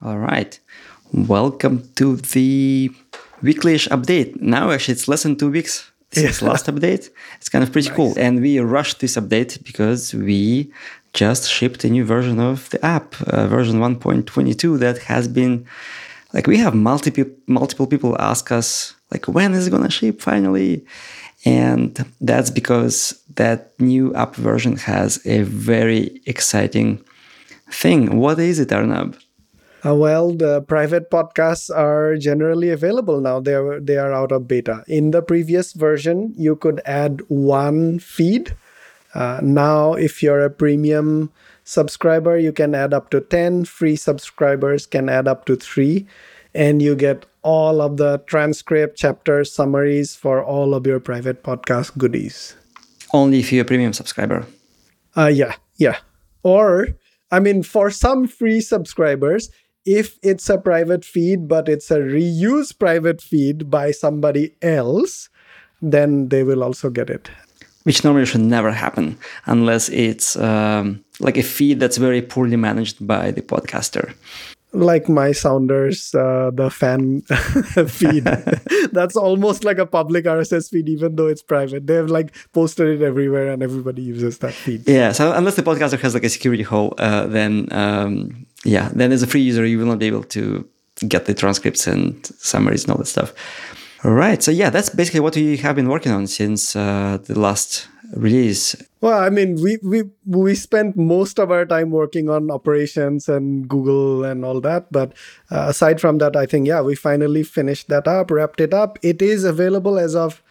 All right. Welcome to the weekly-ish update. Now, actually, it's less than 2 weeks since last update. It's kind of pretty cool. And we rushed this update because we just shipped a new version of the app, version 1.22, that has been, we have multiple people ask us, when is it going to ship finally? And that's because that new app version has a very exciting thing. What is it, Arnab? The private podcasts are generally available now. They are out of beta. In the previous version, you could add one feed. Now, if you're a premium subscriber, you can add up to 10. Free subscribers can add up to 3. And you get all of the transcript, chapters, summaries for all of your private podcast goodies. Only if you're a premium subscriber. Yeah. Or, for some free subscribers, if it's a private feed, but it's a reused private feed by somebody else, then they will also get it. Which normally should never happen unless it's like a feed that's very poorly managed by the podcaster. Like my Sounders, the fan feed. That's almost like a public RSS feed, even though it's private. They've posted it everywhere and everybody uses that feed. Yeah, so unless the podcaster has a security hole, then as a free user, you will not be able to get the transcripts and summaries and all that stuff. All right, so that's basically what we have been working on since the last release. Well, we spent most of our time working on operations and Google and all that. But aside from that, I think, we finally finished that up, wrapped it up. It is available as of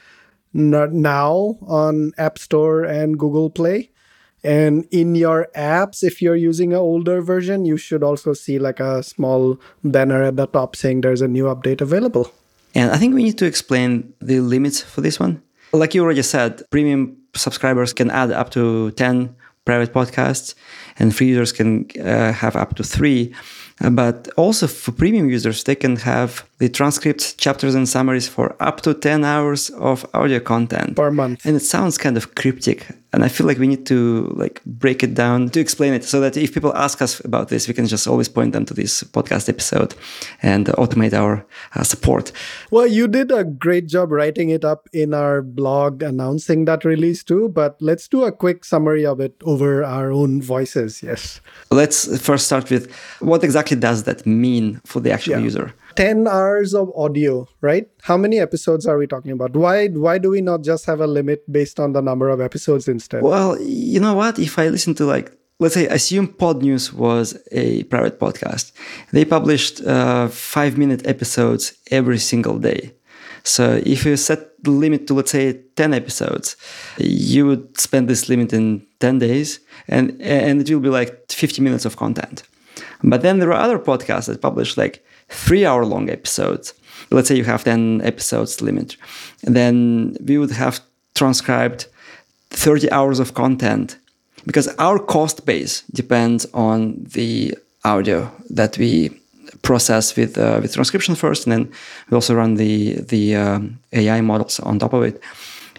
now on App Store and Google Play. And in your apps, if you're using an older version, you should also see a small banner at the top saying there's a new update available. And I think we need to explain the limits for this one. Like you already said, premium subscribers can add up to 10 private podcasts, and free users can have up to 3. But also for premium users, they can have the transcripts, chapters, and summaries for up to 10 hours of audio content per month. And it sounds kind of cryptic. And I feel like we need to break it down to explain it so that if people ask us about this, we can just always point them to this podcast episode and automate our support. Well, you did a great job writing it up in our blog announcing that release too, but let's do a quick summary of it over our own voices. Yes. Let's first start with what exactly does that mean for the actual user? 10 hours of audio, right? How many episodes are we talking about? Why do we not just have a limit based on the number of episodes instead? Well, you know what? If I listen to let's say, assume Pod News was a private podcast. They published 5-minute episodes every single day. So if you set the limit to, let's say, 10 episodes, you would spend this limit in 10 days and it will be 50 minutes of content. But then there are other podcasts that publish 3-hour-long episodes. Let's say you have 10 episodes limit. And then we would have transcribed 30 hours of content because our cost base depends on the audio that we process with transcription first, and then we also run the AI models on top of it.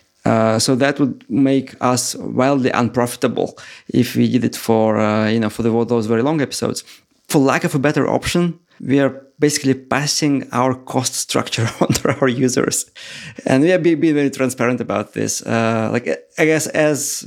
So that would make us wildly unprofitable if we did it for those very long episodes. For lack of a better option, we are basically passing our cost structure onto our users, and we are being very transparent about this. I guess as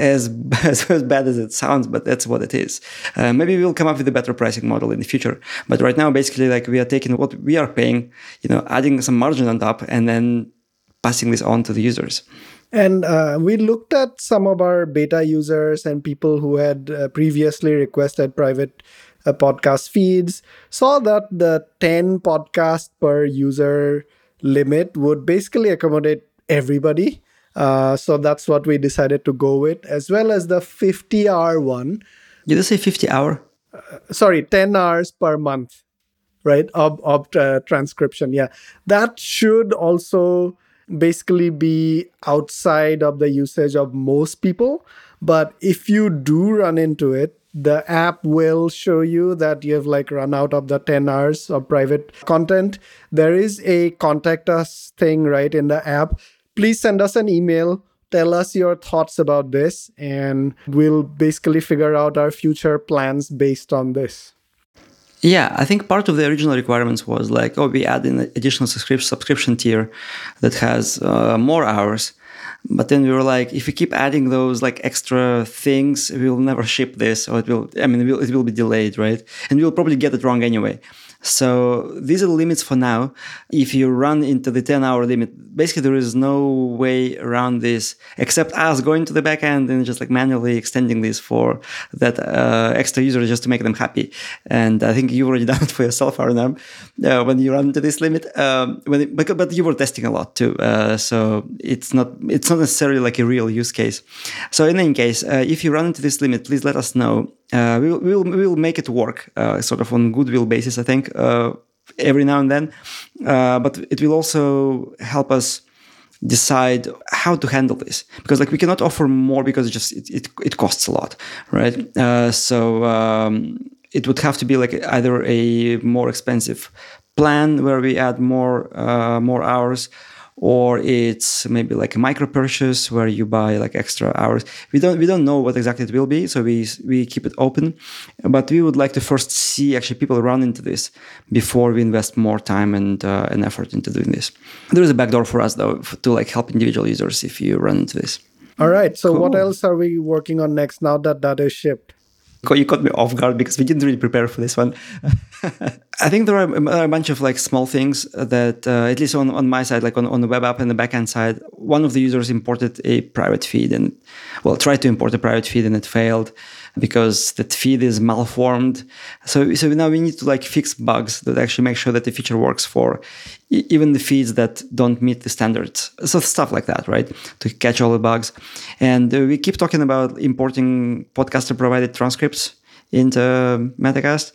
bad as it sounds, but that's what it is. Maybe we'll come up with a better pricing model in the future. But right now, basically, we are taking what we are paying, adding some margin on top, and then passing this on to the users. And we looked at some of our beta users and people who had previously requested private podcast feeds, saw that the 10 podcast per user limit would basically accommodate everybody. So that's what we decided to go with, as well as the 50-hour one. Did you say 50 hour? 10 hours per month, right, of transcription. Yeah, that should also basically be outside of the usage of most people. But if you do run into it, the app will show you that you have run out of the 10 hours of private content. There is a contact us thing right in the app. Please send us an email. Tell us your thoughts about this, and we'll basically figure out our future plans based on this. Yeah, I think part of the original requirements was like, oh, we add an additional subscription tier that has more hours. But then we were like, if we keep adding those like extra things, we will never ship this, or it will be delayed, right? And we'll probably get it wrong anyway. So these are the limits for now. If you run into the 10-hour limit, basically there is no way around this except us going to the backend and just like manually extending this for that extra user just to make them happy. And I think you've already done it for yourself, Arnab, when you run into this limit. But you were testing a lot too, so it's not necessarily like a real use case. So in any case, if you run into this limit, please let us know. We will make it work, sort of on goodwill basis, I think, every now and then. But it will also help us decide how to handle this, because like we cannot offer more because it costs a lot, right? It would have to be like either a more expensive plan where we add more hours, or it's maybe like a micro purchase where you buy like extra hours. We don't know what exactly it will be, so we keep it open. But we would like to first see actually people run into this before we invest more time and effort into doing this. There is a backdoor for us though to like help individual users if you run into this. All right. So Cool. What else are we working on next now that is shipped? You caught me off guard because we didn't really prepare for this one. I think there are a bunch of like small things that, at least on my side, like on the web app and the backend side, one of the users imported a private feed and, tried to import a private feed and it failed because that feed is malformed. So now we need to like fix bugs that actually make sure that the feature works for even the feeds that don't meet the standards. So stuff like that, right? To catch all the bugs. And we keep talking about importing podcaster provided transcripts into Metacast.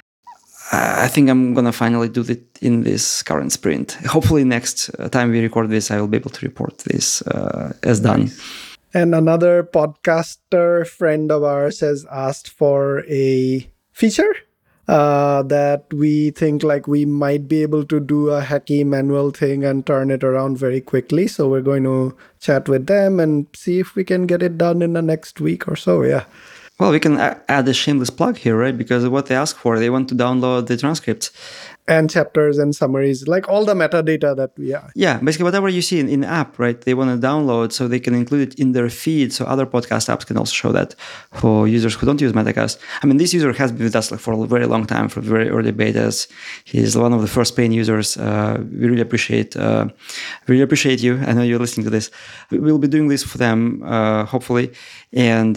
I think I'm going to finally do it in this current sprint. Hopefully next time we record this, I will be able to report this as done. And another podcaster friend of ours has asked for a feature that we think like we might be able to do a hacky manual thing and turn it around very quickly. So we're going to chat with them and see if we can get it done in the next week or so. Yeah. Well, we can add a shameless plug here, right? Because what they ask for, they want to download the transcripts. And chapters and summaries, like all the metadata that we are. Yeah, basically whatever you see in the app, right? They want to download so they can include it in their feed. So other podcast apps can also show that for users who don't use Metacast. I mean, this user has been with us like for a very long time, for very early betas. He's one of the first paying users. We really appreciate you. I know you're listening to this. We'll be doing this for them, hopefully. And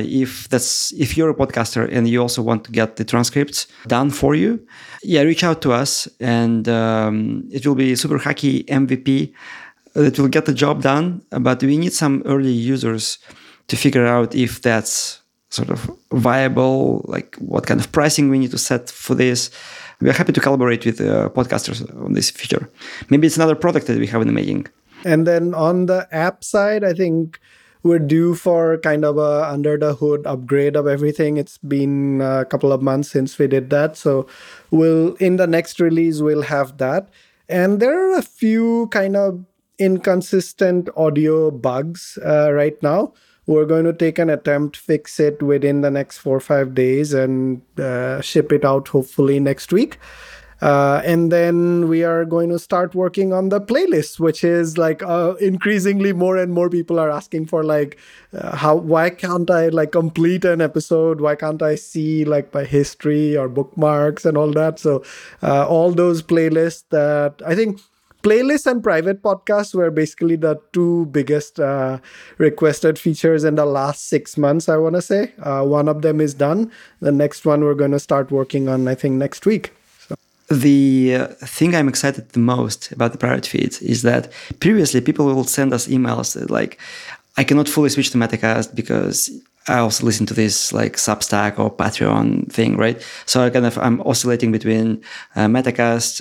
if you're a podcaster and you also want to get the transcripts done for you, reach out to us, and it will be super hacky MVP that will get the job done. But we need some early users to figure out if that's sort of viable, like what kind of pricing we need to set for this. We are happy to collaborate with podcasters on this feature. Maybe it's another product that we have in the making. And then on the app side, I think we're due for kind of a under the hood upgrade of everything. It's been a couple of months since we did that. So in the next release, we'll have that. And there are a few kind of inconsistent audio bugs right now. We're going to take an attempt, fix it within the next 4 or 5 days and ship it out hopefully next week. And then we are going to start working on the playlist, which is like increasingly more and more people are asking for like, why can't I like complete an episode? Why can't I see like my history or bookmarks and all that? So all those playlists that I think playlists and private podcasts were basically the two biggest requested features in the last 6 months, I want to say. One of them is done. The next one we're going to start working on, I think, next week. The thing I'm excited the most about the private feeds is that previously people will send us emails like, I cannot fully switch to Metacast because I also listen to this like Substack or Patreon thing, right? So I'm oscillating between Metacast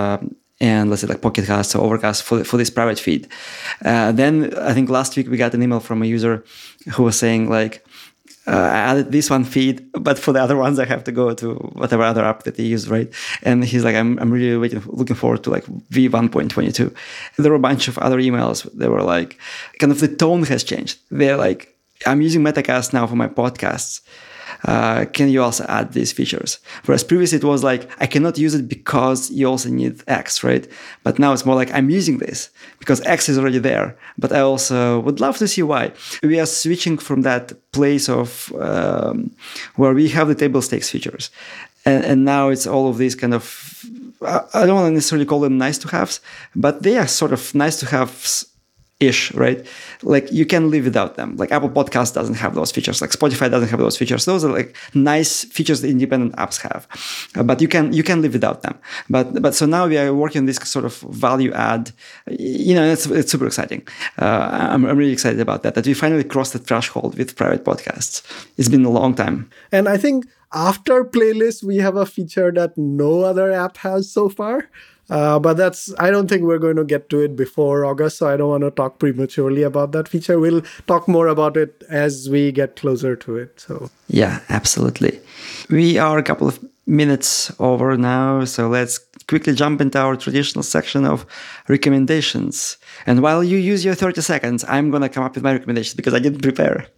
and let's say like Pocket Cast or Overcast for this private feed. Then I think last week we got an email from a user who was saying like, I added this one feed, but for the other ones, I have to go to whatever other app that they use, right? And he's like, I'm really looking forward to like V1.22. There were a bunch of other emails. They were like, kind of the tone has changed. They're like, I'm using Metacast now for my podcasts, can you also add these features? Whereas previously it was like, I cannot use it because you also need X, right? But now it's more like, I'm using this because X is already there, but I also would love to see Y. We are switching from that place of where we have the table stakes features. And now it's all of these kind of, I don't want to necessarily call them nice to haves, but they are sort of nice to haves-ish, right? Like you can live without them. Like Apple Podcast doesn't have those features. Like Spotify doesn't have those features. Those are like nice features that independent apps have, but you can live without them. But so now we are working on this sort of value add. It's super exciting. I'm really excited about that we finally crossed the threshold with private podcasts. It's been a long time. And I think after playlists, we have a feature that no other app has so far. But I don't think we're going to get to it before August, so I don't want to talk prematurely about that feature. We'll talk more about it as we get closer to it. So yeah, absolutely. We are a couple of minutes over now, so let's quickly jump into our traditional section of recommendations. And while you use your 30 seconds, I'm going to come up with my recommendations because I didn't prepare.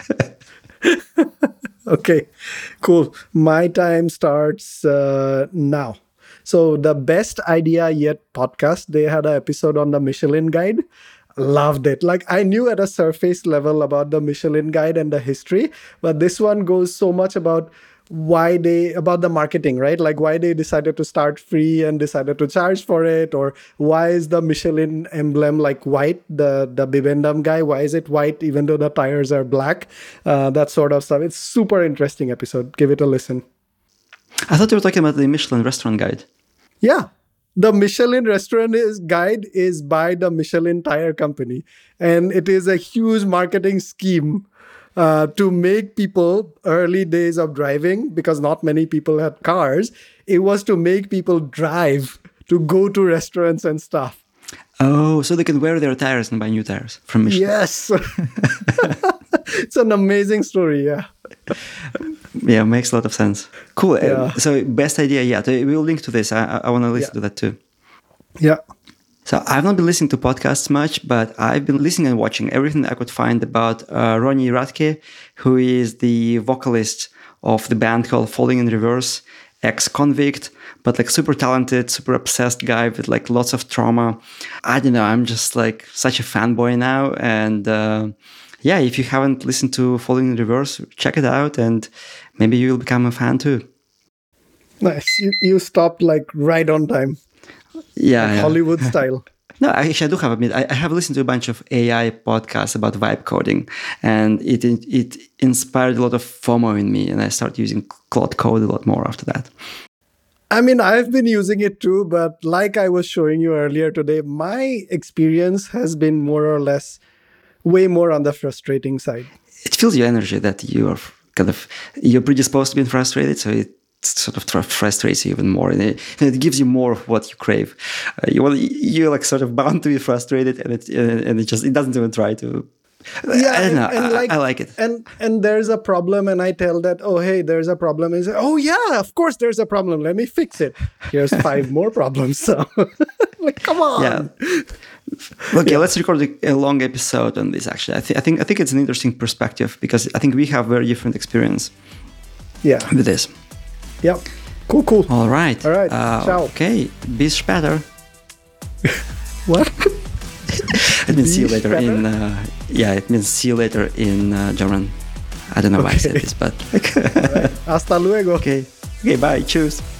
Okay, cool. My time starts now. So the Best Idea Yet podcast, they had an episode on the Michelin Guide. Loved it. Like I knew at a surface level about the Michelin Guide and the history, but this one goes so much about about the marketing, right? Like why they decided to start free and decided to charge for it, or why is the Michelin emblem like white, the Bibendum guy, why is it white even though the tires are black? That sort of stuff. It's super interesting episode. Give it a listen. I thought you were talking about the Michelin restaurant guide. Yeah. The Michelin restaurant guide is by the Michelin tire company. And it is a huge marketing scheme to make people, early days of driving, because not many people had cars, it was to make people drive to go to restaurants and stuff. Oh, so they can wear their tires and buy new tires from Michelin. Yes. It's an amazing story, yeah. Yeah, makes a lot of sense. Cool. Yeah. So Best Idea Yet. We'll link to this. I want to listen to that too. Yeah. So I've not been listening to podcasts much, but I've been listening and watching everything I could find about Ronnie Radke, who is the vocalist of the band called Falling in Reverse, ex-convict, but like super talented, super obsessed guy with like lots of trauma. I don't know. I'm just like such a fanboy now. And yeah, if you haven't listened to Falling in Reverse, check it out and maybe you'll become a fan too. Nice. You stopped like right on time. Yeah, like yeah. Hollywood style. No, actually, I do have admit. I have listened to a bunch of AI podcasts about vibe coding, and it inspired a lot of FOMO in me, and I started using Claude Code a lot more after that. I mean, I've been using it too, but like I was showing you earlier today, my experience has been more or less way more on the frustrating side. It feels your energy that you are you're predisposed to being frustrated, so it sort of frustrates you even more, and it gives you more of what you crave. You're like sort of bound to be frustrated, and it doesn't even try to. Yeah, I don't know. I like it. And there's a problem, and I tell that, oh hey, there's a problem. And say, oh yeah, of course there's a problem. Let me fix it. Here's 5 more problems. So, like, come on. Yeah. Okay, let's record a long episode on this. Actually, I think it's an interesting perspective because I think we have very different experience. Yeah. With this. Yeah. Cool. All right. Ciao. Okay. Bis später. What? It means see you later in. It means see you later in German. I don't know why I said this, but. Right. Hasta luego. Okay. Bye. Cheers.